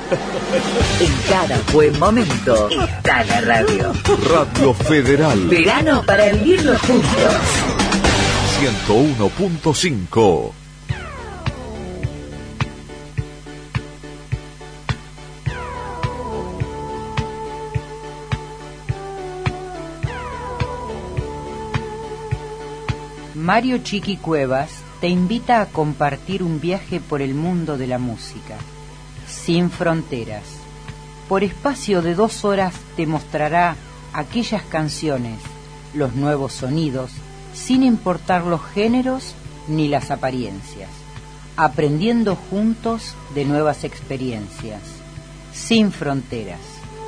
En cada buen momento está la radio. Radio Federal. Verano para vivirlo juntos. 101.5. Mario Chiqui Cuevas te invita a compartir un viaje por el mundo de la música, sin fronteras. Por espacio de 2 horas te mostrará aquellas canciones, los nuevos sonidos, sin importar los géneros ni las apariencias, aprendiendo juntos de nuevas experiencias, sin fronteras.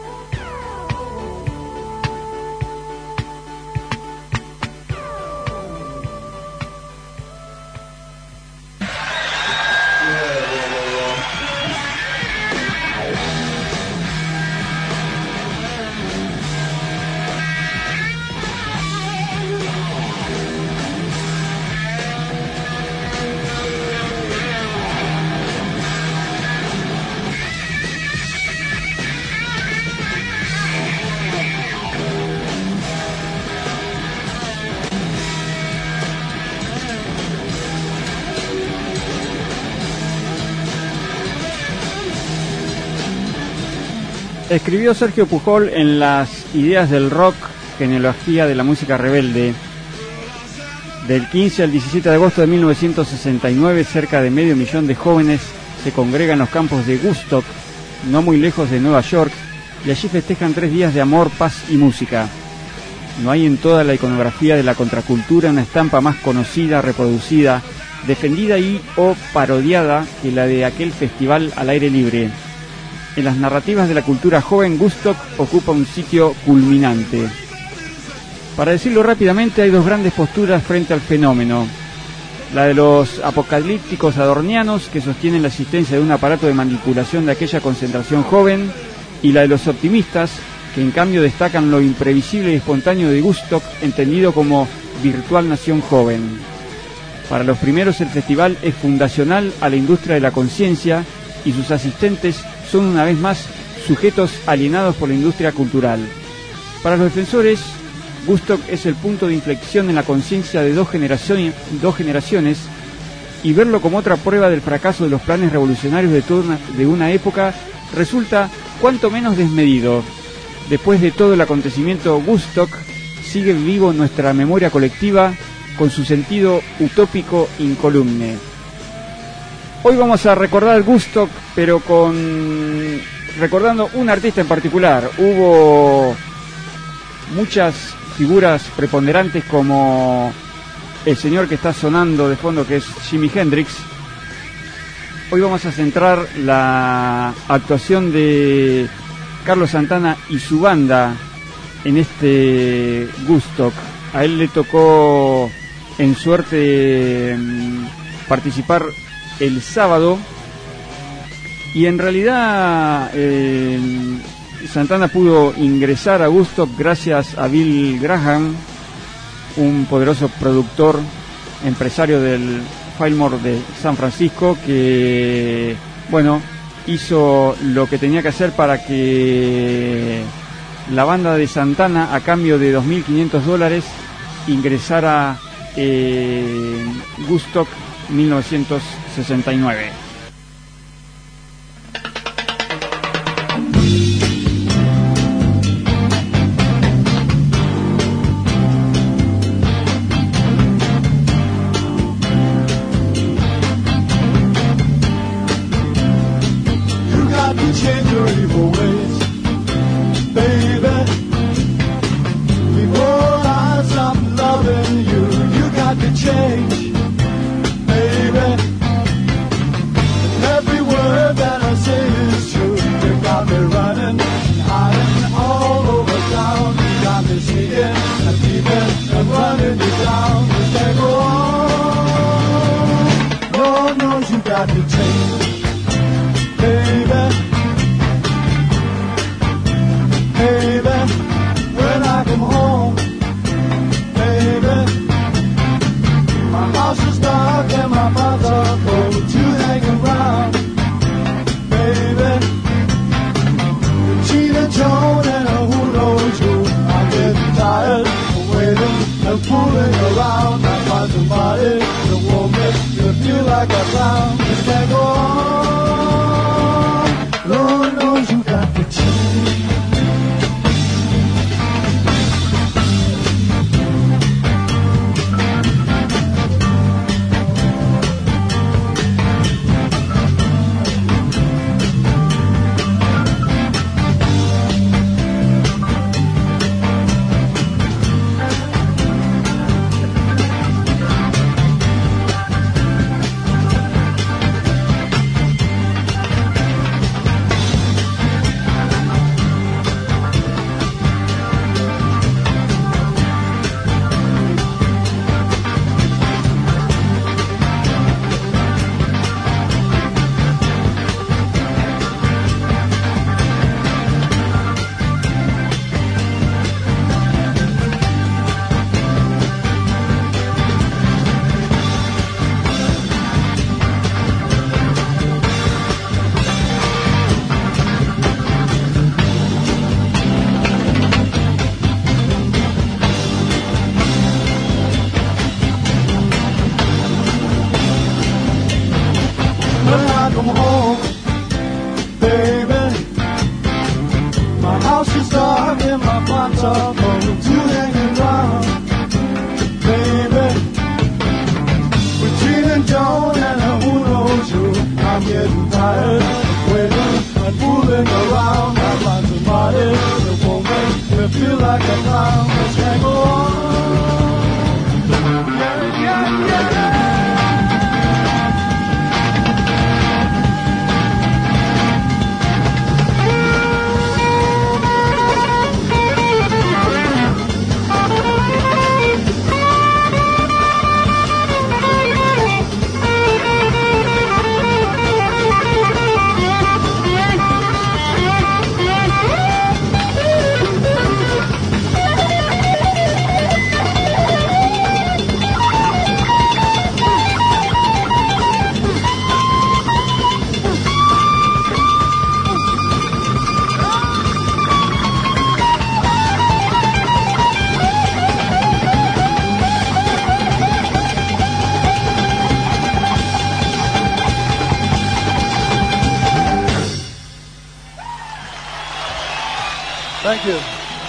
Escribió Sergio Pujol en Las ideas del rock, genealogía de la música rebelde. Del 15 al 17 de agosto de 1969, cerca de 500.000 de jóvenes se congregan en los campos de Woodstock, no muy lejos de Nueva York, y allí festejan 3 días de amor, paz y música. No hay en toda la iconografía de la contracultura una estampa más conocida, reproducida, defendida y o parodiada que la de aquel festival al aire libre. En las narrativas de la cultura joven, Woodstock ocupa un sitio culminante. Para decirlo rápidamente, hay 2 grandes posturas frente al fenómeno. La de los apocalípticos adornianos, que sostienen la existencia de un aparato de manipulación de aquella concentración joven, y la de los optimistas, que en cambio destacan lo imprevisible y espontáneo de Woodstock, entendido como virtual nación joven. Para los primeros, el festival es fundacional a la industria de la conciencia, y sus asistentes son una vez más sujetos alienados por la industria cultural. Para los defensores, Woodstock es el punto de inflexión en la conciencia de dos generaciones, y verlo como otra prueba del fracaso de los planes revolucionarios de una época resulta cuanto menos desmedido. Después de todo el acontecimiento, Woodstock sigue vivo en nuestra memoria colectiva con su sentido utópico incolume. Hoy vamos a recordar Woodstock, pero recordando un artista en particular. Hubo muchas figuras preponderantes, como el señor que está sonando de fondo, que es Jimi Hendrix. Hoy vamos a centrar la actuación de Carlos Santana y su banda en este Woodstock. A él le tocó en suerte participar el sábado, y en realidad Santana pudo ingresar a Woodstock gracias a Bill Graham, un poderoso productor, empresario del Fillmore de San Francisco, que hizo lo que tenía que hacer para que la banda de Santana, a cambio de $2.500, ingresara en Woodstock 1969. Thank you.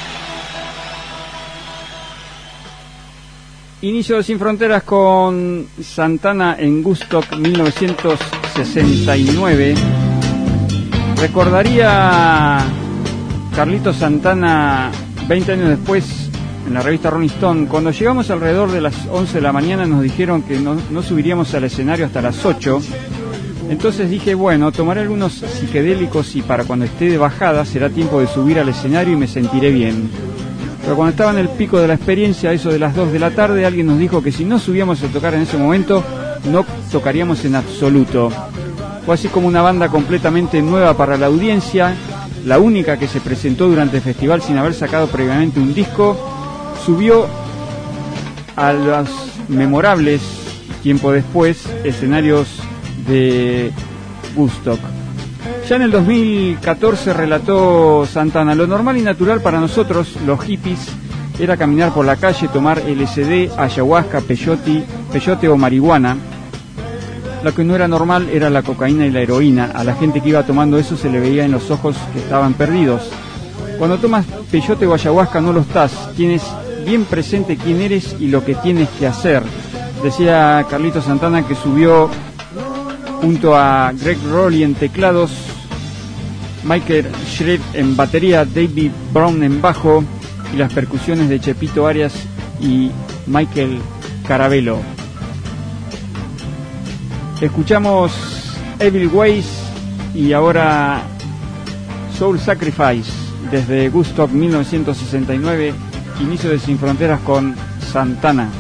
Inicio de Sin Fronteras con Santana en Woodstock 1969. Recordaría Carlitos Santana 20 años después en la revista Rolling Stone: cuando llegamos alrededor de las 11 de la mañana nos dijeron que no subiríamos al escenario hasta las 8. Entonces dije, bueno, tomaré algunos psicodélicos y para cuando esté de bajada será tiempo de subir al escenario y me sentiré bien. Pero cuando estaba en el pico de la experiencia, a eso de las 2 de la tarde, alguien nos dijo que si no subíamos a tocar en ese momento, no tocaríamos en absoluto. Fue así como una banda completamente nueva para la audiencia, la única que se presentó durante el festival sin haber sacado previamente un disco, subió a los memorables, tiempo después, escenarios de Woodstock. Ya en el 2014 relató Santana: lo normal y natural para nosotros, los hippies, era caminar por la calle, tomar LSD, ayahuasca, peyote o marihuana. Lo que no era normal era la cocaína y la heroína. A la gente que iba tomando eso se le veía en los ojos que estaban perdidos. Cuando tomas peyote o ayahuasca no lo estás, tienes bien presente quién eres y lo que tienes que hacer. Decía Carlitos Santana, que subió junto a Greg Rowley en teclados, Michael Shred en batería, David Brown en bajo y las percusiones de Chepito Arias y Michael Carabello. Escuchamos Evil Ways y ahora Soul Sacrifice desde Woodstock 1969, inicio de Sin Fronteras con Santana.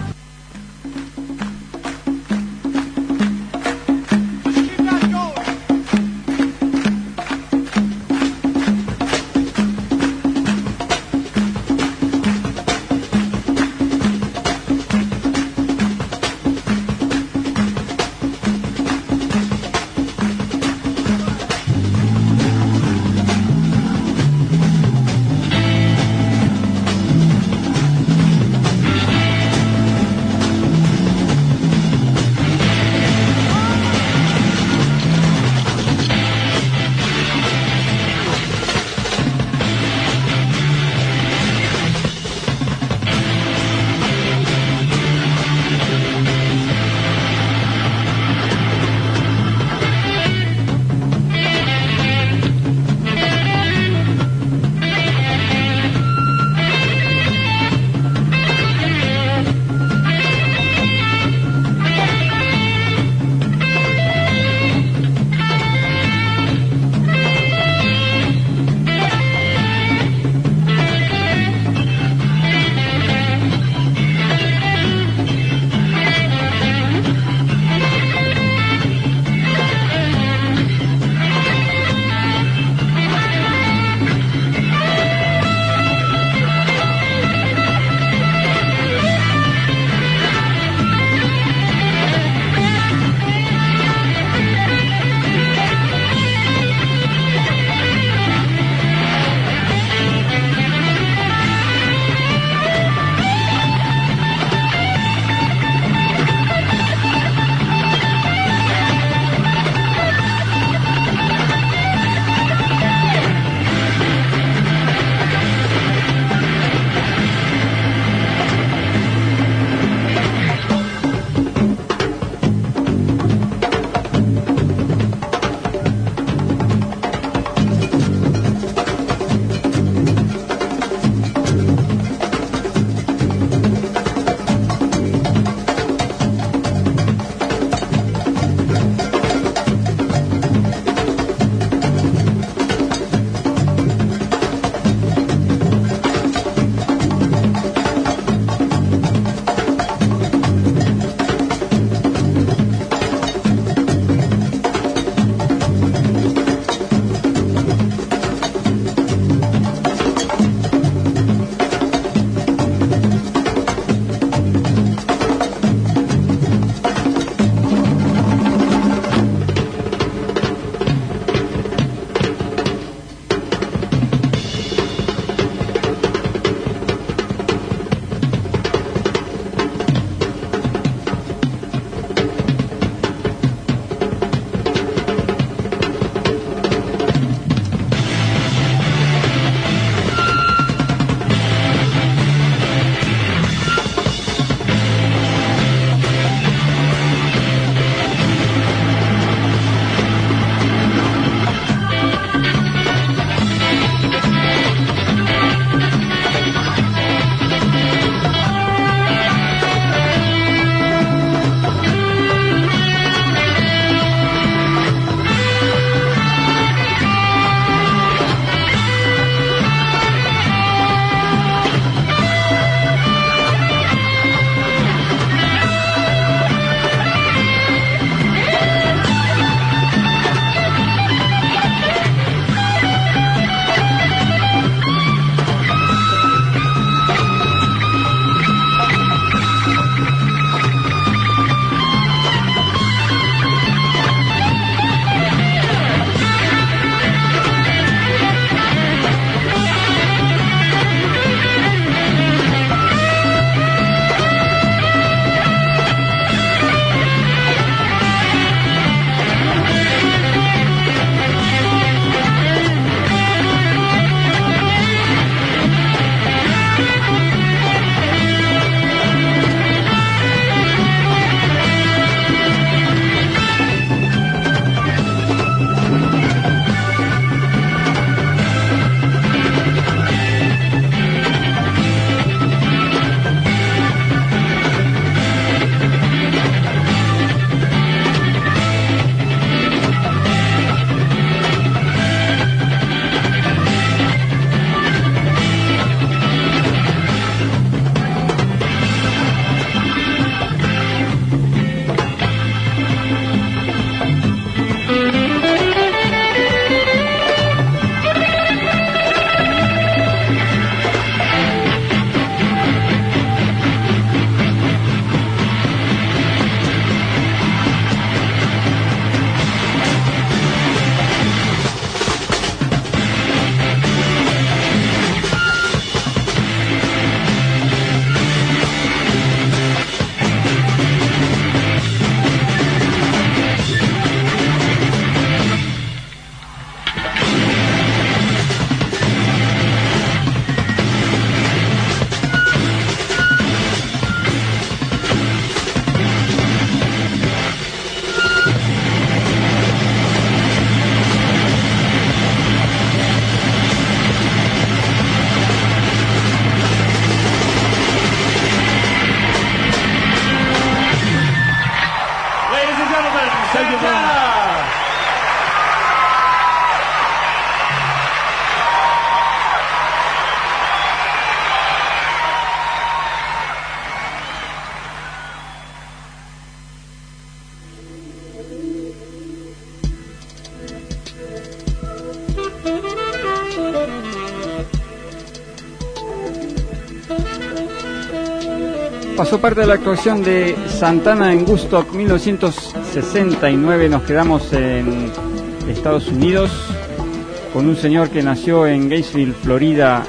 pasó parte de la actuación de Santana en Woodstock 1969. Nos quedamos en Estados Unidos con un señor que nació en Gainesville, Florida,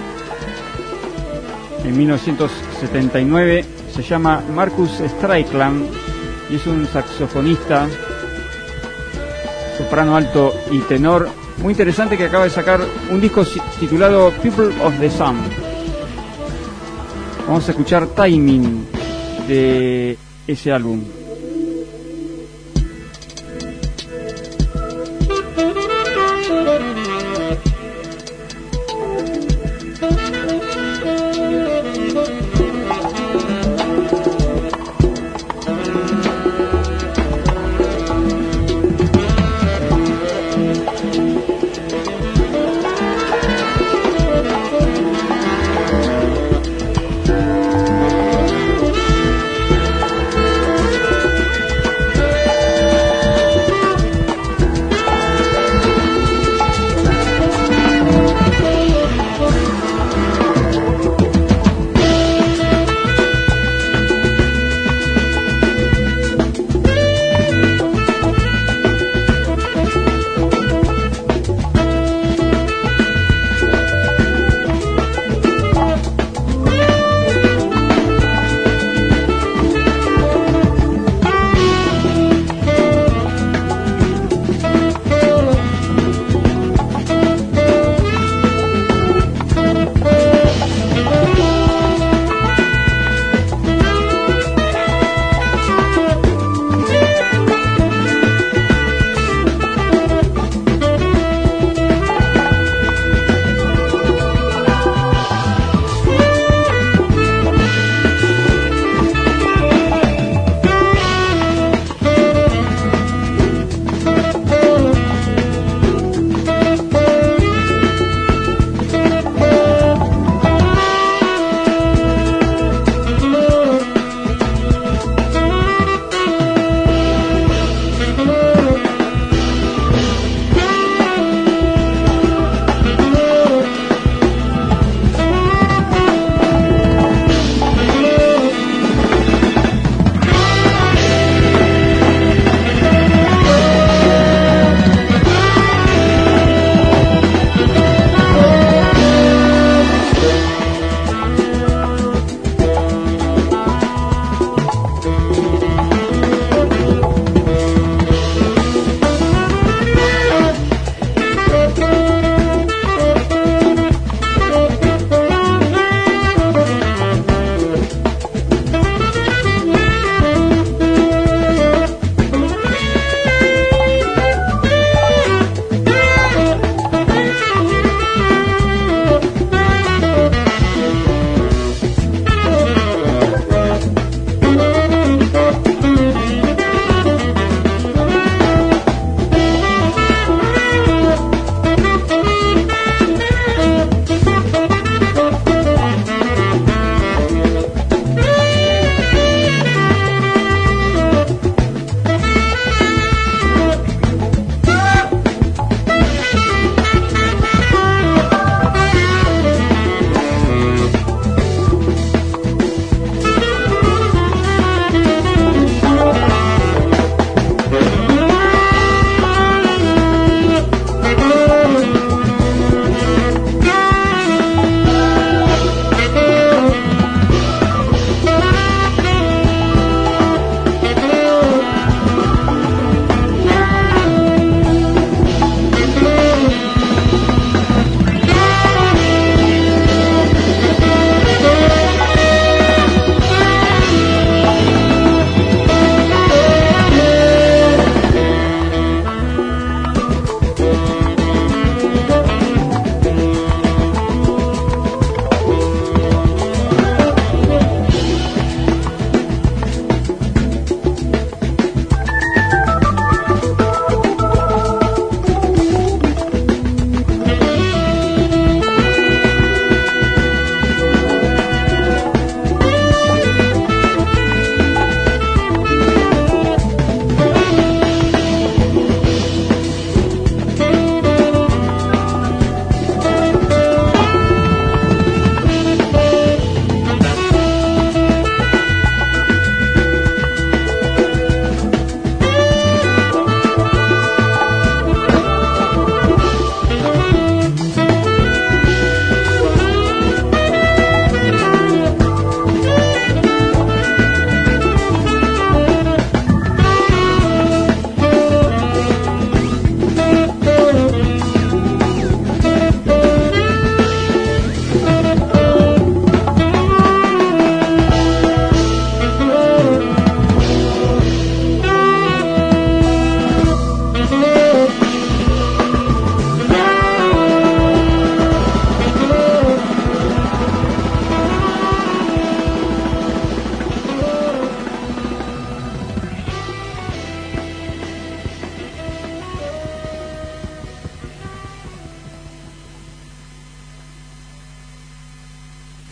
en 1979. Se llama Marcus Strickland y es un saxofonista, soprano alto y tenor muy interesante, que acaba de sacar un disco titulado People of the Sun. Vamos a escuchar Timing de ese álbum.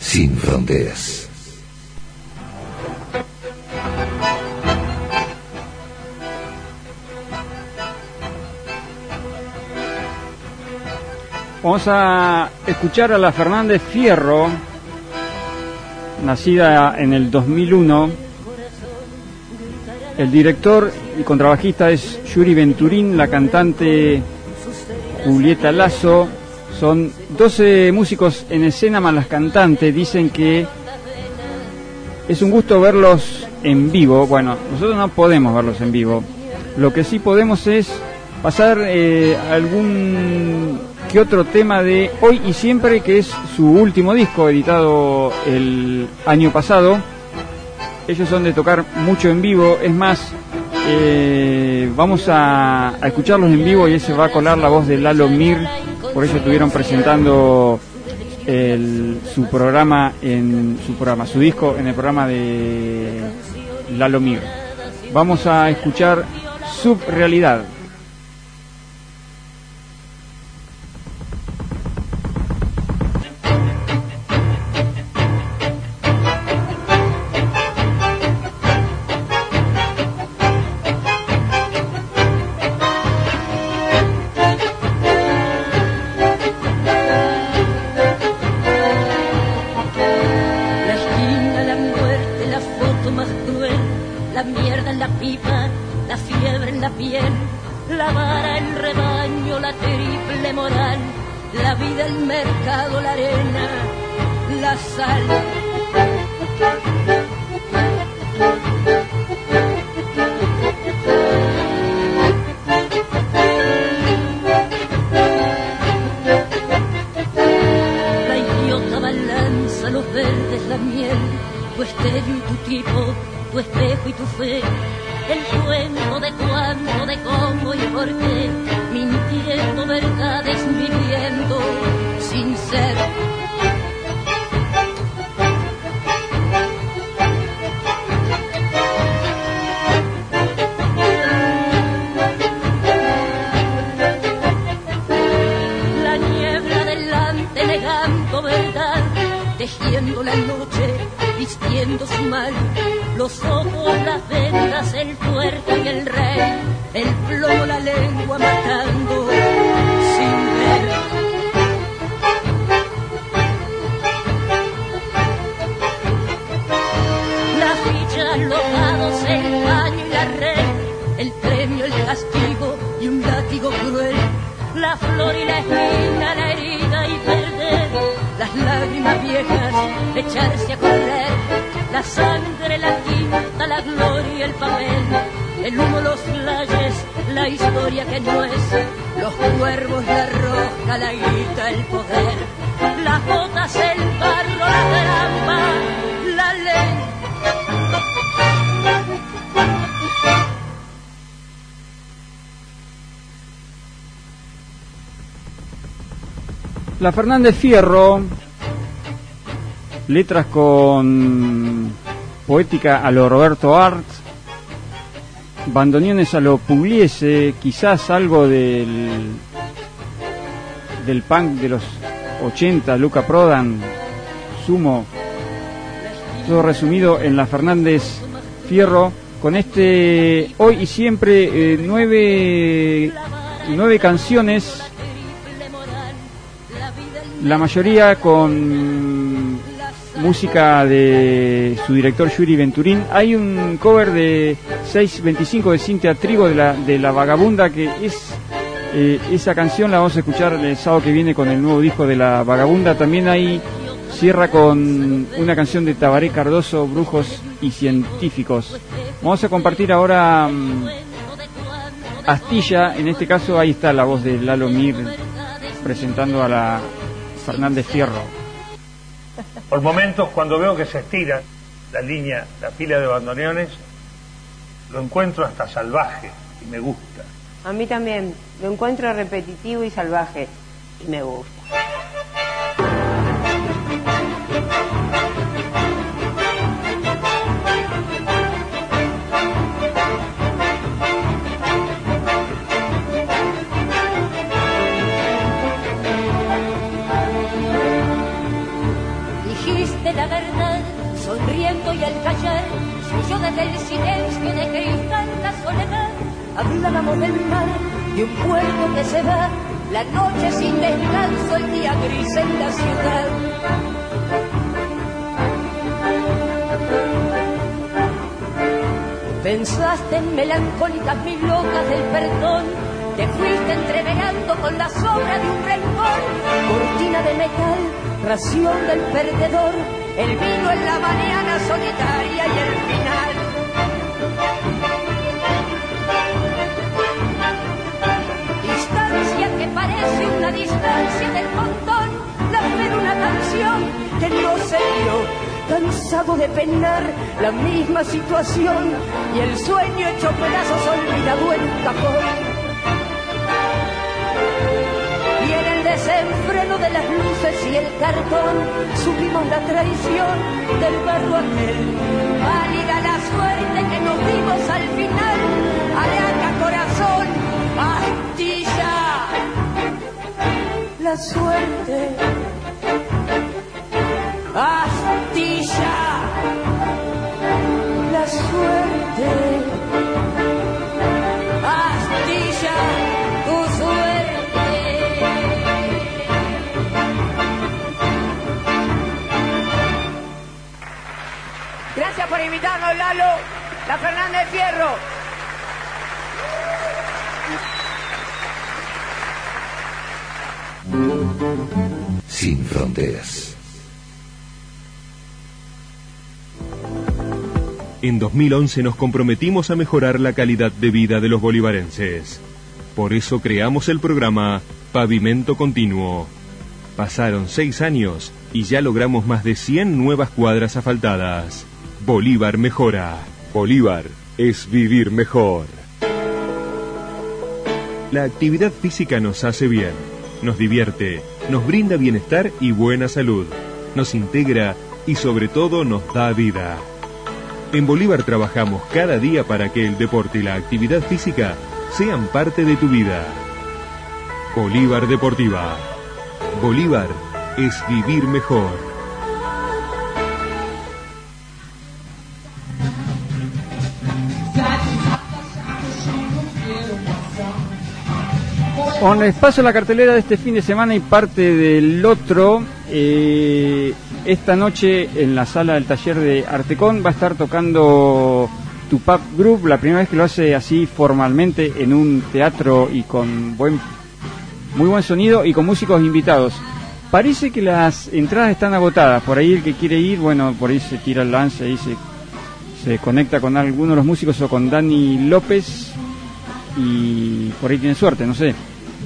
sin fronteras. Vamos a escuchar a la Fernández Fierro, nacida en el 2001. El director y contrabajista es Yuri Venturín, la cantante Julieta Lazo. Son 12 músicos en escena más las cantantes. Dicen que es un gusto verlos en vivo. Bueno, nosotros no podemos verlos en vivo. Lo que sí podemos es pasar algún que otro tema de Hoy y Siempre, que es su último disco, editado el año pasado. Ellos son de tocar mucho en vivo. Es más, vamos a escucharlos en vivo y ese va a colar la voz de Lalo Mir. Por eso estuvieron presentando su disco en el programa de Lalo Mir. Vamos a escuchar Subrealidad. La Fernández Fierro, letras con poética a lo Roberto Art, bandoneones a lo Pugliese, quizás algo del punk de los 80, Luca Prodan, Sumo, todo resumido en la Fernández Fierro, con este Hoy y Siempre, 9 canciones, la mayoría con música de su director Yuri Venturín. Hay un cover de 625 de Cintia Trigo de la Vagabunda, que es esa canción la vamos a escuchar el sábado que viene con el nuevo disco de la Vagabunda. También ahí cierra con una canción de Tabaré Cardoso, Brujos y Científicos. Vamos a compartir ahora Astilla. En este caso ahí está la voz de Lalo Mir presentando a la Fernández Fierro. Por momentos, cuando veo que se estira la fila de bandoneones, lo encuentro hasta salvaje y me gusta. A mí también, lo encuentro repetitivo y salvaje y me gusta. Dijiste la verdad, sonriendo y al callar, suyo desde el silencio de cristal la soledad. Hablábamos del mar, de un puerto que se va, la noche sin descanso, el día gris en la ciudad. Pensaste en melancólicas milongas del perdón, te fuiste entreverando con la sombra de un rencor. Cortina de metal, ración del perdedor, el vino en la mañana solitaria y el final. Distancia que parece una distancia del montón, la fe de una canción que no se dio. Cansado de penar la misma situación y el sueño hecho pedazos olvidado en un cajón. Y en el desenfreno de las luces y el cartón supimos la traición del barro aquel. Válida la suerte que nos dimos al final. Araca corazón, astilla la suerte. Astilla la suerte, astilla tu suerte. Gracias por invitarnos, Lalo, la Fernández Fierro. Sin fronteras. En 2011 nos comprometimos a mejorar la calidad de vida de los bolivarenses. Por eso creamos el programa Pavimento Continuo. Pasaron 6 años y ya logramos más de 100 nuevas cuadras asfaltadas. Bolívar mejora. Bolívar es vivir mejor. La actividad física nos hace bien, nos divierte, nos brinda bienestar y buena salud, nos integra y sobre todo nos da vida. En Bolívar trabajamos cada día para que el deporte y la actividad física sean parte de tu vida. Bolívar Deportiva. Bolívar es vivir mejor. Con les paso la cartelera de este fin de semana y parte del otro. Esta noche en la sala del taller de Artecón va a estar tocando Tupac Group, la primera vez que lo hace así formalmente en un teatro y con muy buen sonido y con músicos invitados. Parece que las entradas están agotadas, por ahí el que quiere ir, bueno, por ahí se tira el lance y se conecta con alguno de los músicos o con Dani López y por ahí tiene suerte, no sé.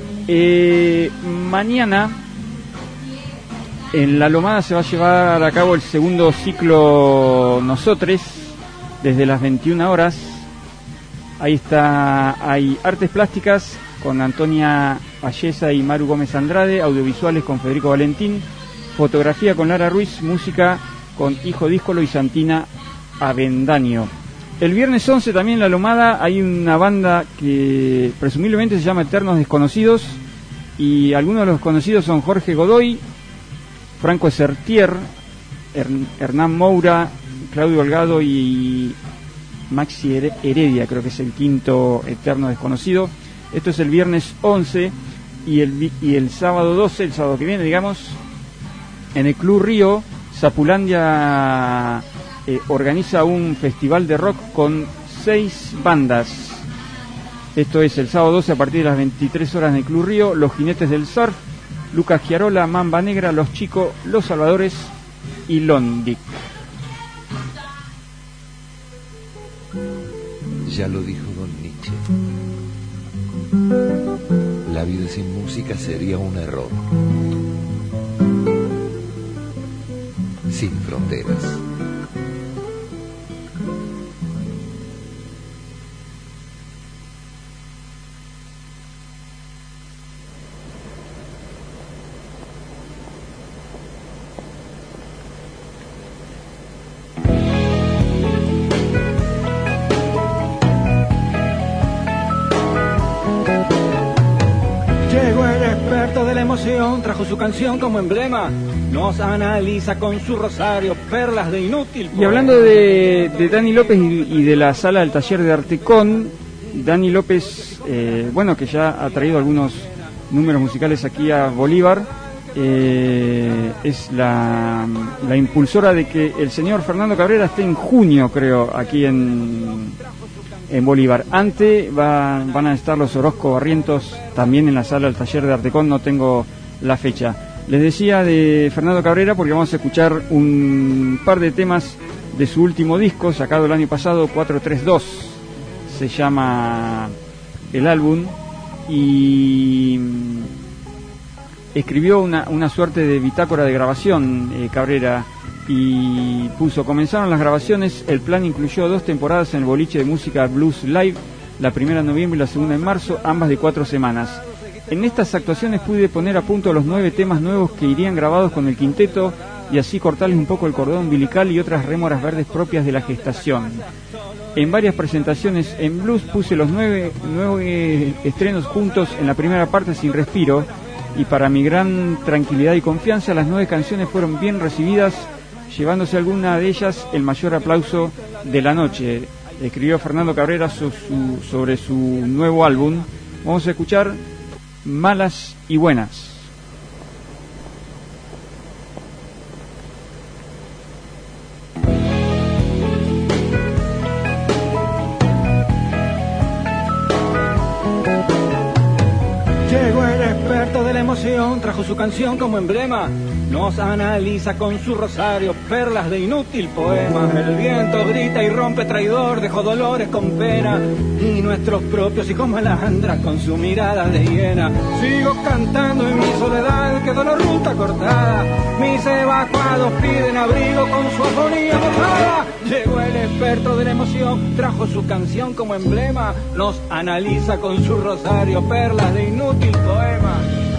Mañana en La Lomada se va a llevar a cabo el segundo ciclo Nosotres, desde las 21 horas. Ahí hay artes plásticas con Antonia Ayesa y Maru Gómez Andrade, audiovisuales con Federico Valentín, fotografía con Lara Ruiz, música con Hijo Díscolo y Santina Avendaño. El viernes 11 también en La Lomada hay una banda que presumiblemente se llama Eternos Desconocidos, y algunos de los conocidos son Jorge Godoy, Franco Sertier, Hernán Moura, Claudio Holgado y Maxi Heredia, creo que es el quinto Eterno Desconocido. Esto es el viernes 11 y el sábado 12, el sábado que viene, digamos, en el Club Río, Zapulandia organiza un festival de rock con 6 bandas. Esto es el sábado 12 a partir de las 23 horas en el Club Río. Los Jinetes del Surf, Lucas Giarola, Mamba Negra, Los Chicos, Los Salvadores y Londic. Ya lo dijo Don Nietzsche. La vida sin música sería un error. Sin fronteras. emoción trajo su canción como emblema, nos analiza con su rosario, perlas de inútil. Y hablando de Dani López y de la sala del taller de Artecón, Dani López, bueno, que ya ha traído algunos números musicales aquí a Bolívar, es la impulsora de que el señor Fernando Cabrera esté en junio, creo, aquí en Bolívar. Antes van a estar los Orozco Barrientos también en la sala del taller de Artecón, no tengo la fecha. Les decía de Fernando Cabrera porque vamos a escuchar un par de temas de su último disco, sacado el año pasado, 432, se llama el álbum, y escribió una suerte de bitácora de grabación, Cabrera, y puso: comenzaron las grabaciones, el plan incluyó 2 temporadas en el boliche de música Blues Live, la primera en noviembre y la segunda en marzo, ambas de 4 semanas. En estas actuaciones pude poner a punto los 9 temas nuevos que irían grabados con el quinteto y así cortarles un poco el cordón umbilical y otras rémoras verdes propias de la gestación. En varias presentaciones en blues puse los 9 estrenos juntos en la primera parte sin respiro, y para mi gran tranquilidad y confianza las 9 canciones fueron bien recibidas, llevándose alguna de ellas el mayor aplauso de la noche. Escribió Fernando Cabrera sobre su nuevo álbum. Vamos a escuchar Malas y Buenas. Llegó el experto de la emoción, trajo su canción como emblema, nos analiza con su rosario, perlas de inútil poema. El viento grita y rompe traidor, dejó dolores con pena, y nuestros propios hijos malandras con su mirada de hiena. Sigo cantando en mi soledad, quedó la ruta cortada, mis evacuados piden abrigo con su agonía mojada. Llegó el experto de la emoción, trajo su canción como emblema, nos analiza con su rosario, perlas de inútil poema.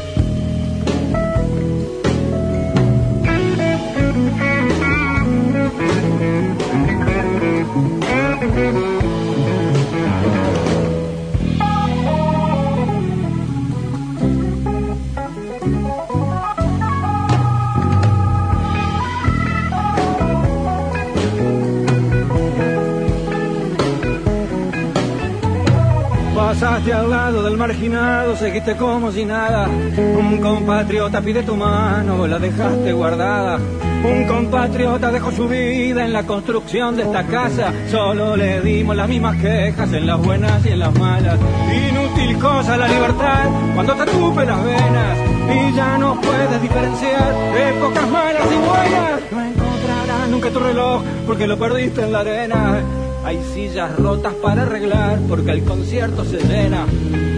Pasaste al lado del marginado, seguiste como si nada. Un compatriota pide tu mano, la dejaste guardada. Un compatriota dejó su vida en la construcción de esta casa. Solo le dimos las mismas quejas en las buenas y en las malas. Inútil cosa la libertad cuando te tupe las venas y ya no puedes diferenciar épocas malas y buenas. No encontrarás nunca tu reloj porque lo perdiste en la arena. Hay sillas rotas para arreglar porque el concierto se llena.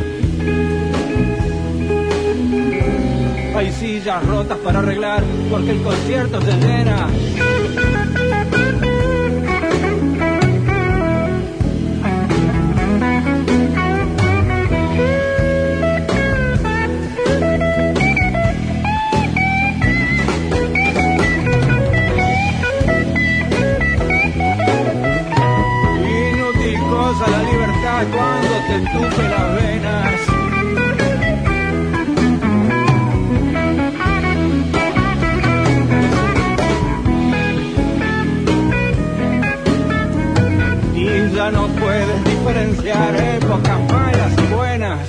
Hay sillas rotas para arreglar porque el concierto se llena. La libertad cuando te entupe las venas. Y ya no puedes diferenciar épocas malas y buenas.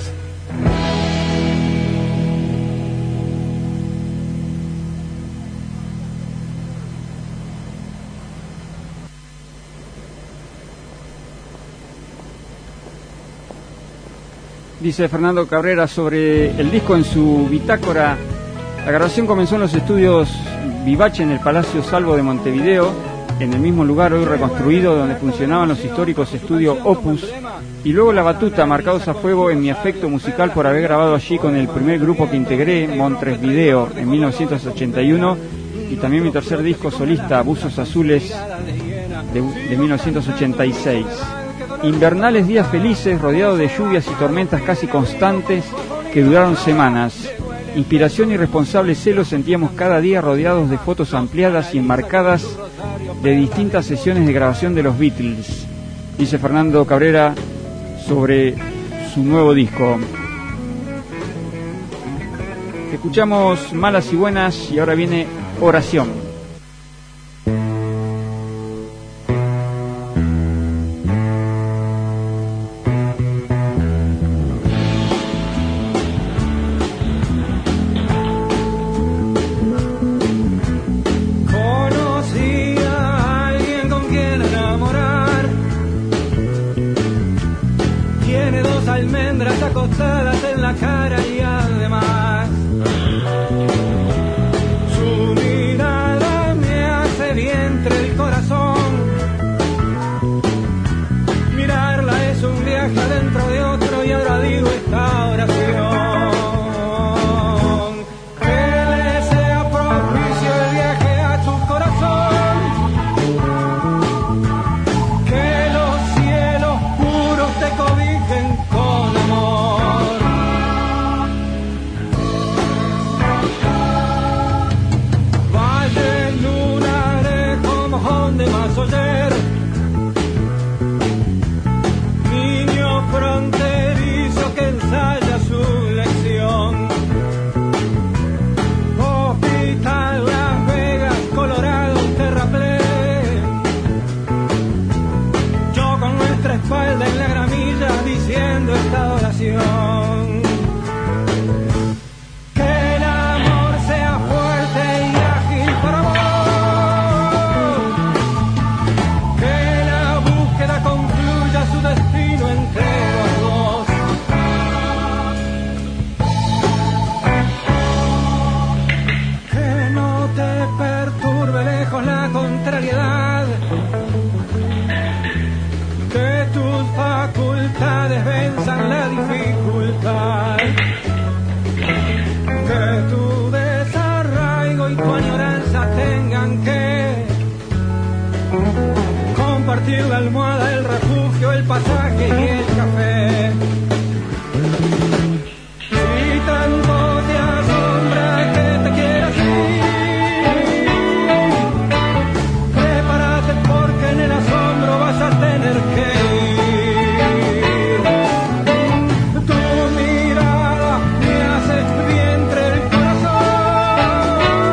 Dice Fernando Cabrera sobre el disco en su bitácora: la grabación comenzó en los estudios Vivace en el Palacio Salvo de Montevideo, en el mismo lugar hoy reconstruido donde funcionaban los históricos estudios Opus, y luego La Batuta, marcados a fuego en mi afecto musical por haber grabado allí con el primer grupo que integré, Montres Video, en 1981, y también mi tercer disco solista, Buzos Azules, de 1986. Invernales días felices, rodeados de lluvias y tormentas casi constantes que duraron semanas. Inspiración y responsable celo sentíamos cada día, rodeados de fotos ampliadas y enmarcadas de distintas sesiones de grabación de los Beatles. Dice Fernando Cabrera sobre su nuevo disco. Escuchamos Malas y Buenas y ahora viene Oración. Acostadas en la cara y además su mirada me hace vientre el corazón. Mirarla es un viaje adentro de otro y ahora digo esta oración. Que le sea propicio el viaje a tu corazón. Que los cielos puros te cobijen con amor. De Masoller, niño fronterizo que ensaya su lección. Hospital Las Vegas, Colorado, Terraplén. Yo con nuestra espalda en la gramilla diciendo esta oración. Que el amor sea fuerte y ágil para vos. Concluya su destino entre los dos. Que no te perturbe lejos la contrariedad. Que tus facultades venzan la dificultad. Que tu desarraigo y tu añoranza tengan que compartir la almohada, el refugio, el pasaje y el café. Si tanto te asombra que te quieras ir, prepárate porque en el asombro vas a tener que ir. Tu mirada me hace vientre el corazón.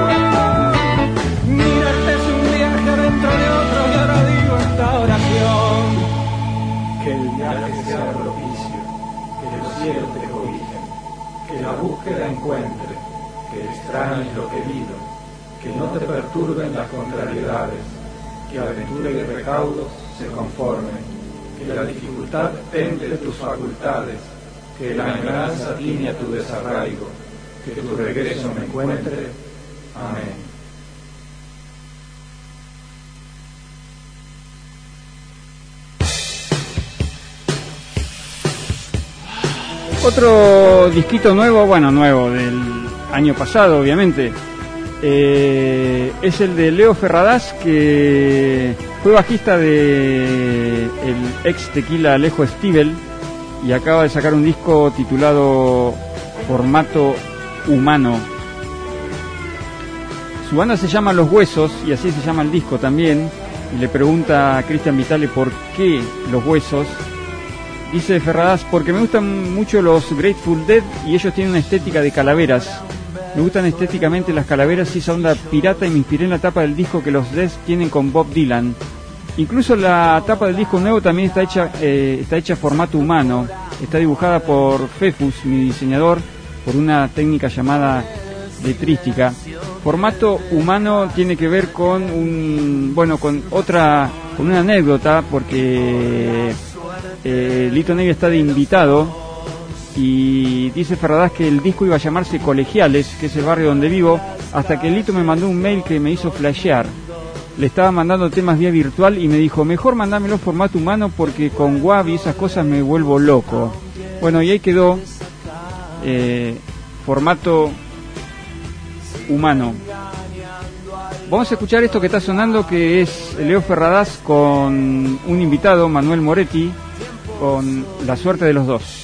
Mirarte es un viaje dentro de otro y ahora digo esta oración. Que el viaje sea propicio, que los cielos te cobijen, que la búsqueda encuentre, que extrañes lo querido, que no te perturben las contrariedades, que aventura y recaudos se conformen, que la dificultad temple tus facultades, que la añoranza tiña tu desarraigo, que tu regreso me encuentre. Amén. Otro disquito nuevo, bueno, nuevo, del año pasado, obviamente, es el de Leo Ferradas, que fue bajista de el ex Tequila Alejo Stivel y acaba de sacar un disco titulado Formato Humano. Su banda se llama Los Huesos y así se llama el disco también, y le pregunta a Cristian Vitale por qué Los Huesos. Dice Ferradas, porque me gustan mucho los Grateful Dead y ellos tienen una estética de calaveras. Me gustan estéticamente las calaveras y esa onda pirata y me inspiré en la tapa del disco que los Dead tienen con Bob Dylan. Incluso la tapa del disco nuevo también está hecha formato humano. Está dibujada por Fefus, mi diseñador, por una técnica llamada letrística. Formato humano tiene que ver con con una anécdota, porque Lito Nevia está de invitado y dice Ferradas que el disco iba a llamarse Colegiales, que es el barrio donde vivo, hasta que Lito me mandó un mail que me hizo flashear. Le estaba mandando temas vía virtual y me dijo, mejor mandámelo formato humano porque con WAV y esas cosas me vuelvo loco. Bueno, y ahí quedó formato humano. Vamos a escuchar esto que está sonando, que es Leo Ferradas con un invitado, Manuel Moretti, con La Suerte de los Dos.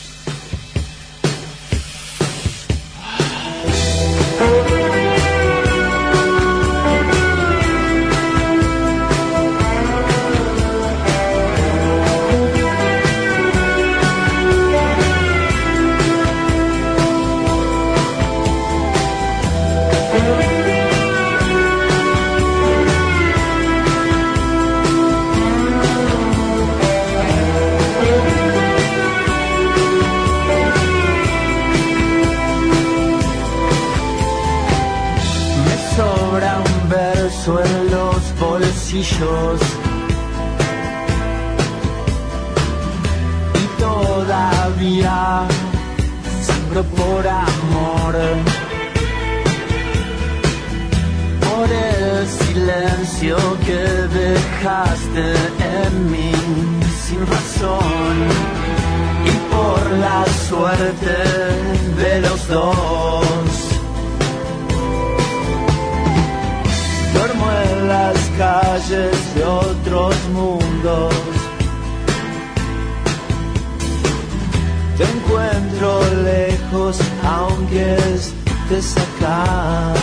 peso en los bolsillos y todavía sangro por amor, por el silencio que dejaste en mí sin razón y por la suerte de los dos. Duermo en las calles de otros mundos, te encuentro lejos aunque estés acá.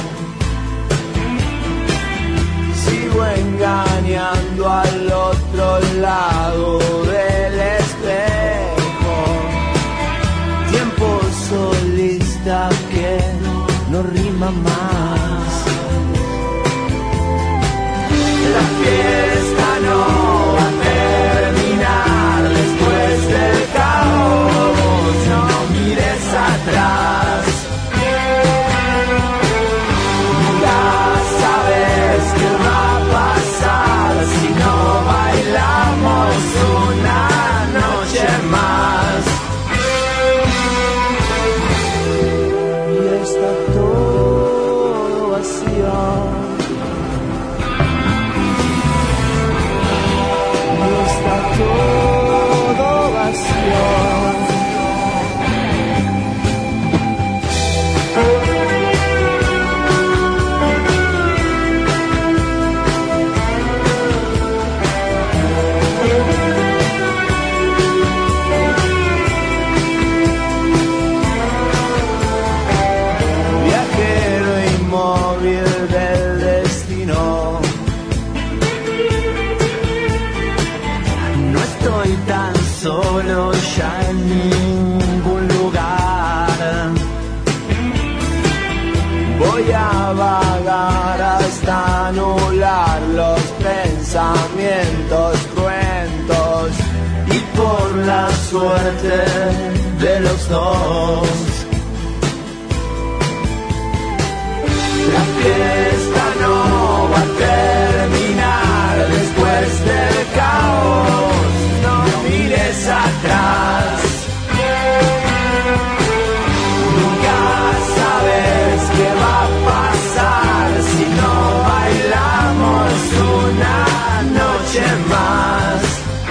Sigo engañando al otro lado del espejo, tiempo solista que no rima más. La fiesta no va a terminar después del caos, no mires atrás. Nunca sabes qué va a pasar si no bailamos una noche más. Y está todo vacío. Todo vacío. Viajero inmóvil del destino, estoy tan solo ya en ningún lugar. Voy a vagar hasta anular los pensamientos cruentos y por la suerte de los dos. La fiesta no va a terminar después del caos, no mires atrás. Nunca sabes qué va a pasar si no bailamos una noche más.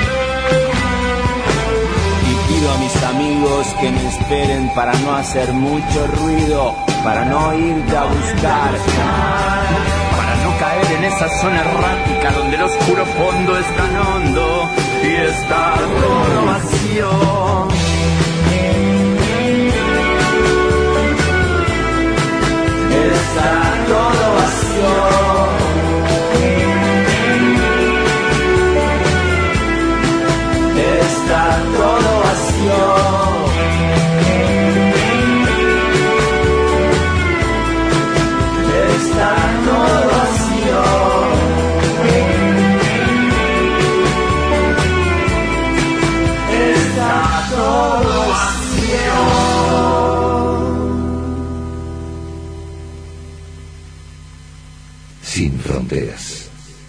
Y pido a mis amigos que me esperen para no hacer mucho ruido, para no irte a buscar, para no caer en esa zona errática donde el oscuro fondo es tan hondo y está todo vacío. Está todo vacío. Está todo vacío. Está todo vacío. Está todo vacío. Sin fronteras.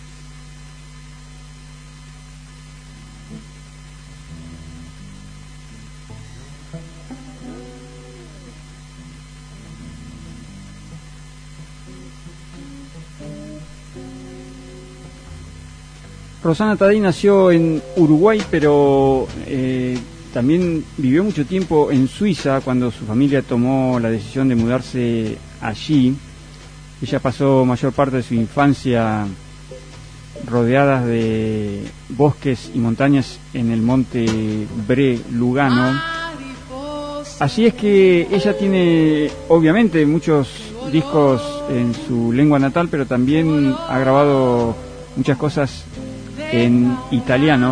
Rosana Taddei nació en Uruguay, pero también vivió mucho tiempo en Suiza cuando su familia tomó la decisión de mudarse allí. Ella pasó mayor parte de su infancia rodeadas de bosques y montañas en el monte Bre Lugano. Así es que ella tiene obviamente muchos discos en su lengua natal, pero también ha grabado muchas cosas en italiano.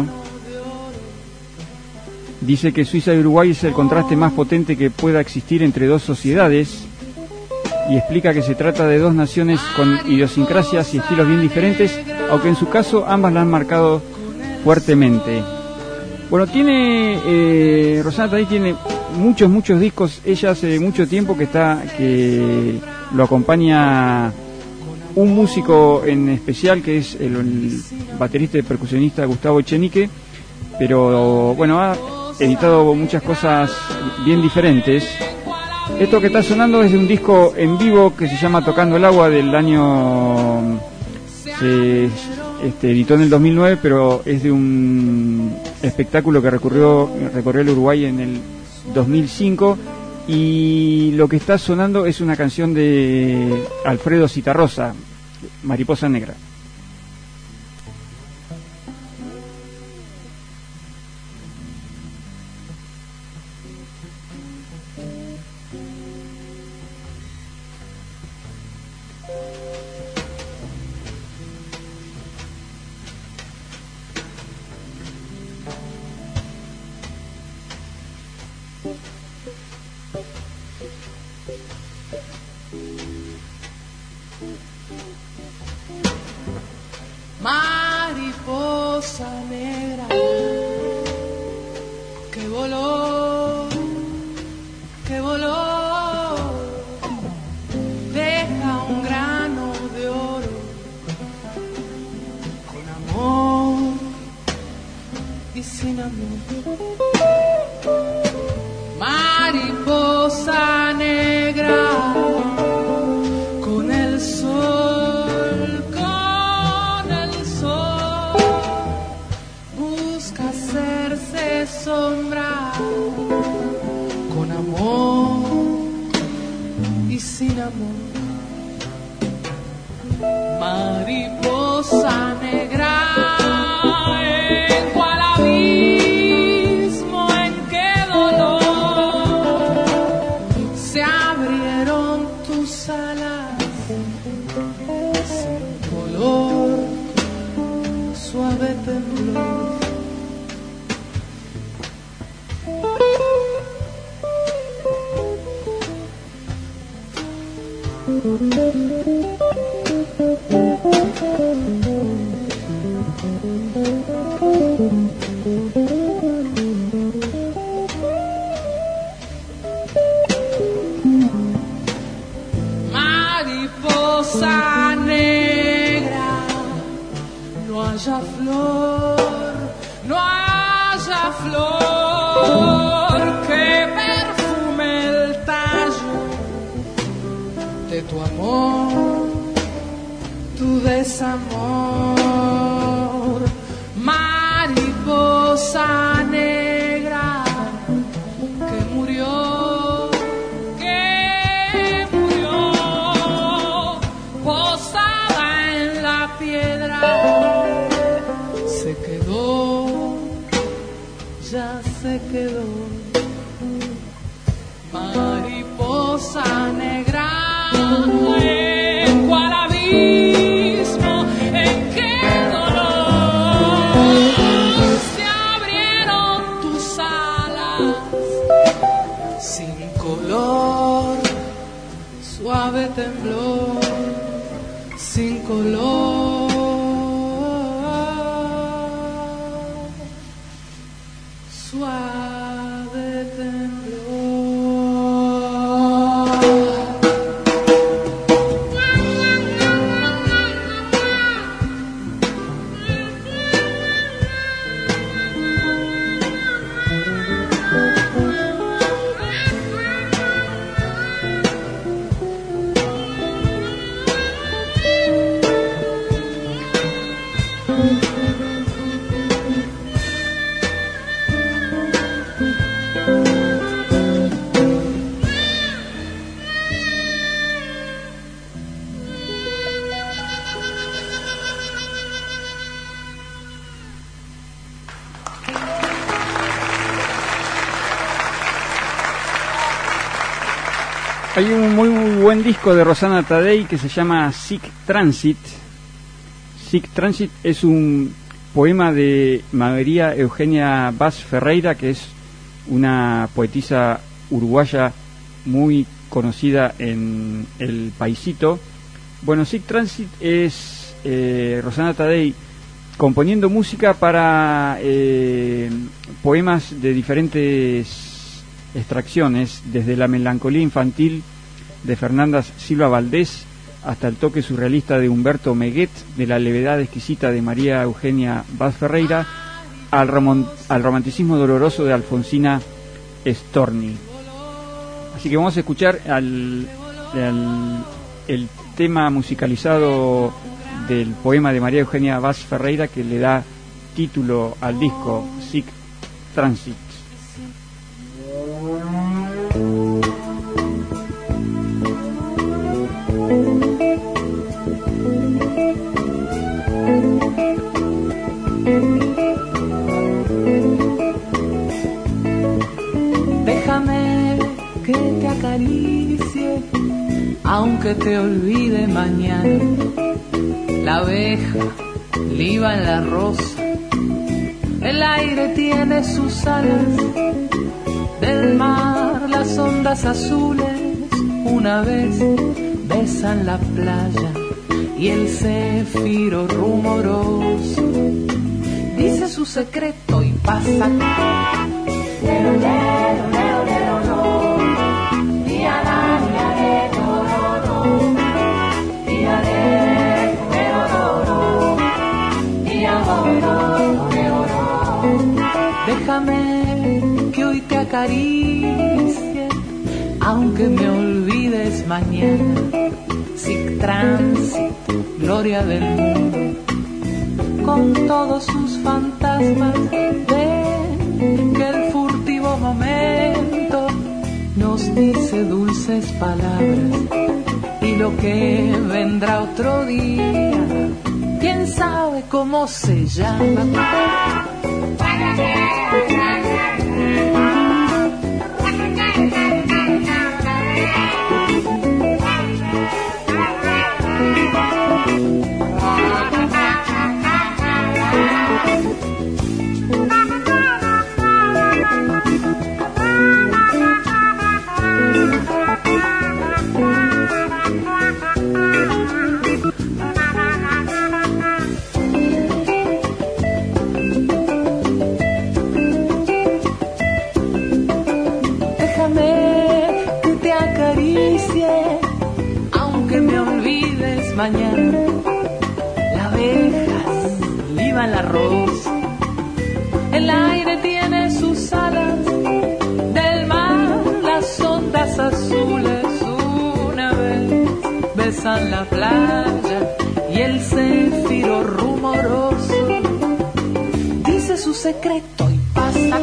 Dice que Suiza y Uruguay es el contraste más potente que pueda existir entre dos sociedades y explica que se trata de dos naciones con idiosincrasias y estilos bien diferentes, aunque en su caso ambas la han marcado fuertemente. Bueno, tiene Rosana Taddei tiene muchos discos. Ella hace mucho tiempo que lo acompaña un músico en especial, que es el baterista y percusionista Gustavo Echenique, pero bueno, ha editado muchas cosas bien diferentes. Esto que está sonando es de un disco en vivo que se llama Tocando el Agua, del año... se editó en el 2009, pero es de un espectáculo que recorrió el Uruguay en el 2005, y lo que está sonando es una canción de Alfredo Citarrosa, Mariposa Negra. Mariposa negra que voló, deja un grano de oro con amor y sin amor. Mariposa negra con el sol, busca hacerse sombra con amor y sin amor. Mariposa negra, en cual abismo, en qué dolor se abrieron tus alas sin color, suave temblor. Mariposa negra, no haya flor, no haya flor que perfume el tallo de tu amor, tu desamor. Mariposa negra que murió, posada en la piedra, se quedó, ya se quedó. Mariposa negra, en cual abismo, en qué dolor se abrieron tus alas sin color, suave temblor, sin color, suave temblor. Hay un muy buen disco de Rosana Tadei que se llama Sic Transit. Sic Transit es un poema de María Eugenia Vaz Ferreira, que es una poetisa uruguaya muy conocida en el paisito. Bueno, Sic Transit es Rosana Tadei componiendo música para poemas de diferentes extracciones, desde La melancolía infantil de Fernanda Silva Valdés hasta el toque surrealista de Humberto Meguet, de la levedad exquisita de María Eugenia Vaz Ferreira, al romanticismo doloroso de Alfonsina Storni. Así que vamos a escuchar el tema musicalizado del poema de María Eugenia Vaz Ferreira, que le da título al disco, Sic Transit. Déjame que te acaricie, aunque te olvide mañana. La abeja liba en la rosa, el aire tiene sus alas. Del mar las ondas azules una vez besan la playa, y el céfiro rumoroso dice su secreto y pasa. Déjame que hoy te acaricie, aunque me olvides mañana. Sic Transit, gloria del mundo, con todos sus fantasmas. Ven que el furtivo momento nos dice dulces palabras, y lo que vendrá otro día, quién sabe cómo se llama. Mañana las abejas liban la rosa, el aire tiene sus alas. Del mar las ondas azules una vez besan la playa, y el céfiro rumoroso dice su secreto y pasa.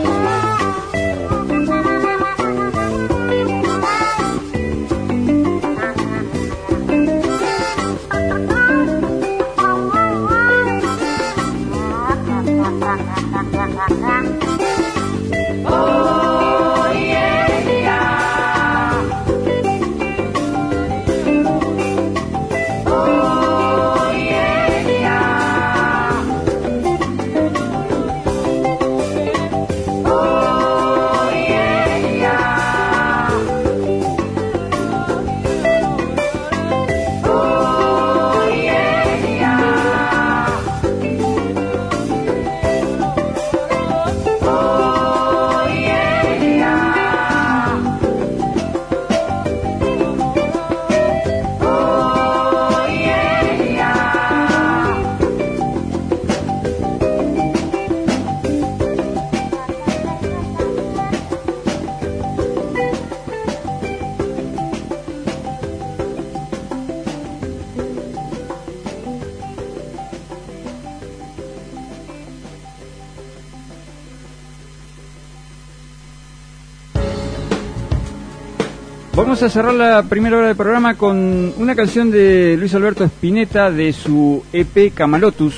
Vamos a cerrar la primera hora del programa con una canción de Luis Alberto Spinetta de su EP Camalotus,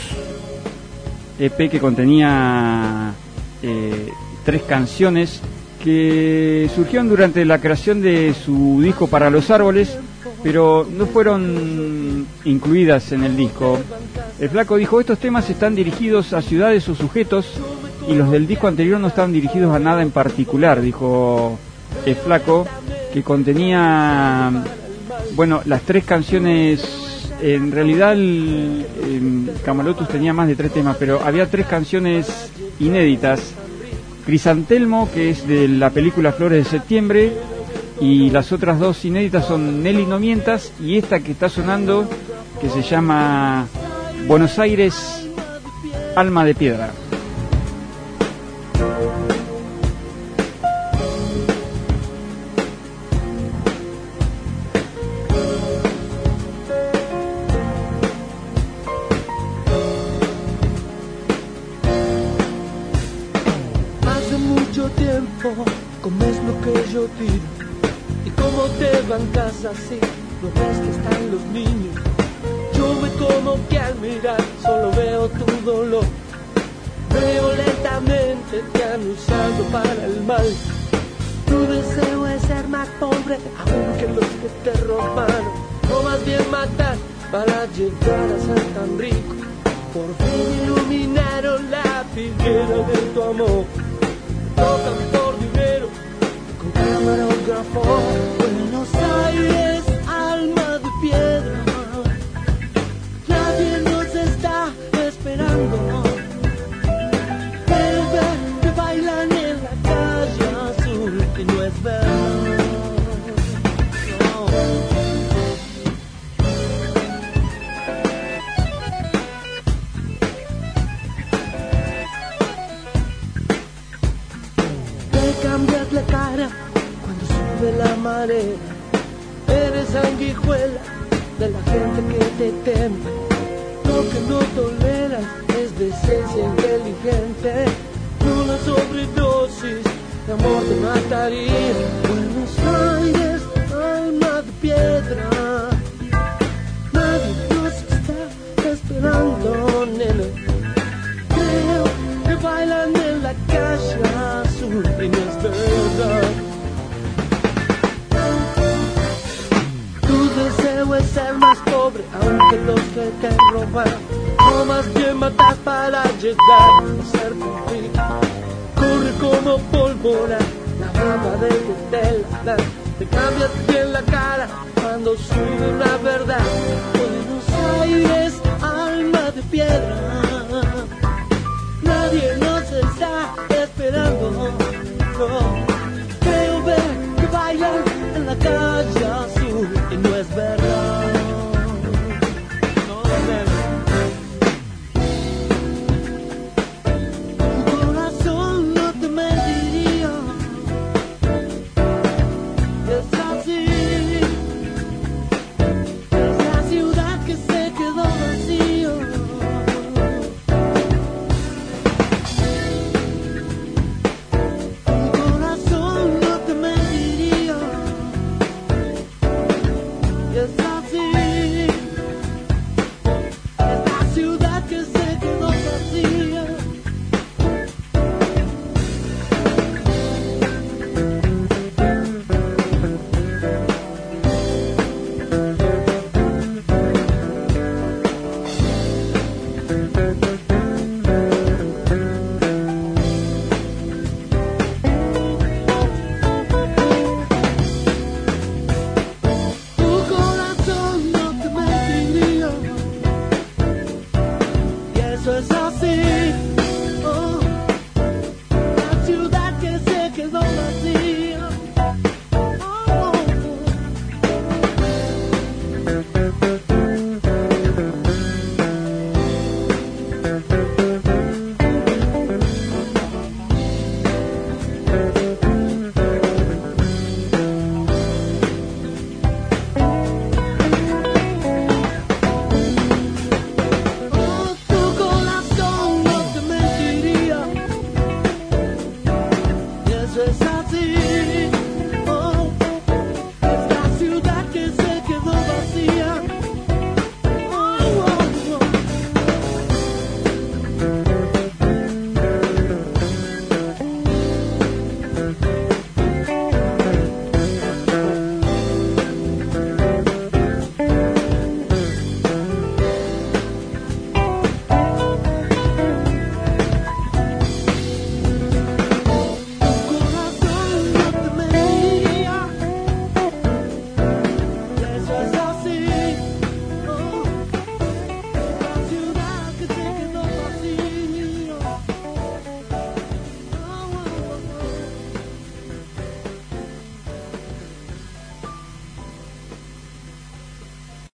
EP que contenía 3 canciones que surgieron durante la creación de su disco Para los Árboles, pero no fueron incluidas en el disco. El Flaco dijo: estos temas están dirigidos a ciudades o sujetos, y los del disco anterior no estaban dirigidos a nada en particular, dijo el Flaco, que contenía, bueno, las 3 canciones. En realidad Camalotus tenía más de 3 temas, pero había 3 canciones inéditas. Crisantelmo, que es de la película Flores de Septiembre, Y las otras dos inéditas son Nelly No Mientas y esta que está sonando, que se llama Buenos Aires, Alma de Piedra. Hace mucho tiempo comes lo que yo tiro. ¿Y cómo te bancas así? ¿No ves que están los niños? Yo me como que al mirar solo veo tu dolor. Veo lentamente te han usado para el mal. Tu deseo es ser más pobre aún que los que te robaron. O más bien matar para llegar a ser tan rico. Por fin iluminaron la figuera de tu amor. Tocan por dinero con camarógrafo. Buenos Aires, alma de piedra. Nadie nos está esperando. Pero ver que bailan en la calle azul y no es verdad. No. Te cambias la cara cuando sube la marea. Eres sanguijuela de la gente que te teme. Lo que no toleras es decencia inteligente. Una sobredosis de amor te mataría. Buenos Aires, alma de piedra. Nadie nos está esperando, nena. Creo que bailan en la calle azul y no es verdad. Tu deseo es ser más pobre, aunque los que te roban. No más bien matas para llegar a ser rico. Corre como pólvora la baba de tu tela. Te cambias bien la cara cuando sube una verdad.